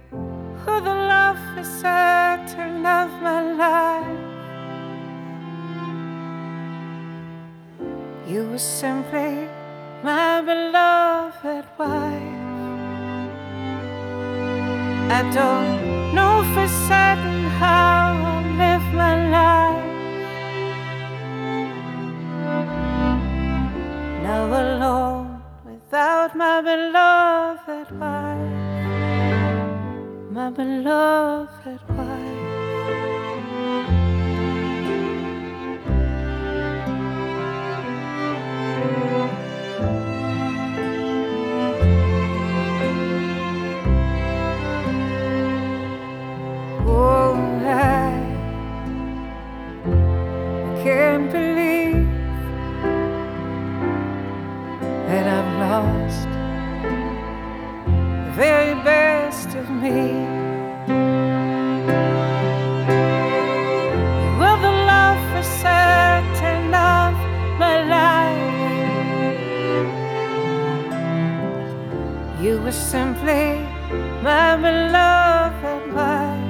for the love is certain of my life. You were simply my beloved wife. I don't know for certain how I'll live my life now alone without my beloved wife, my beloved wife. Oh, I can't believe that I've lost the very best of me. You were the love for certain of my life. You were simply my beloved wife.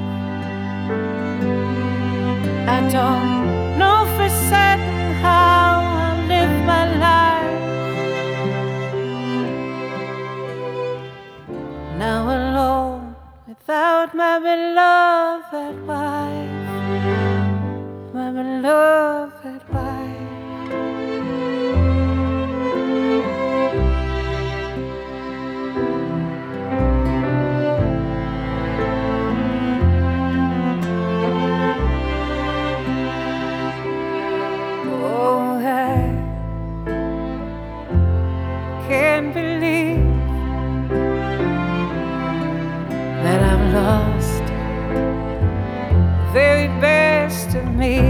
I don't know for certain how I'll live my life now alone without my beloved wife, my beloved wife. Oh, I can't believe that I've lost the very best of me.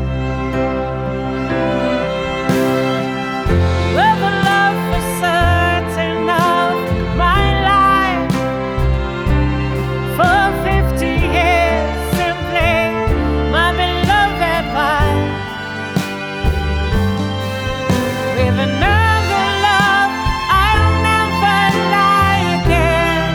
Well, the love for certain of my life for 50 years, simply my beloved wife. With another love, I'll never lie again.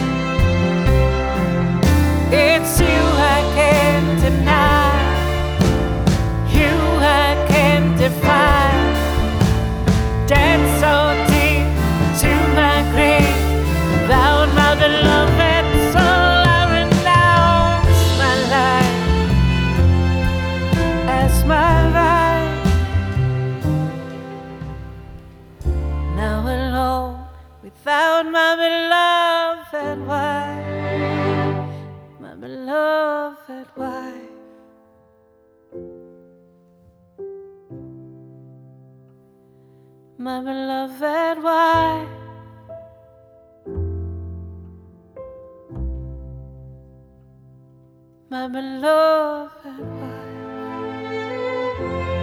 It's you I can't deny, you I can't define. Dead so deep to my grave, without my beloved soul I renounce my life as my right. Now alone without my beloved wife, my beloved wife. My beloved wife, my beloved wife.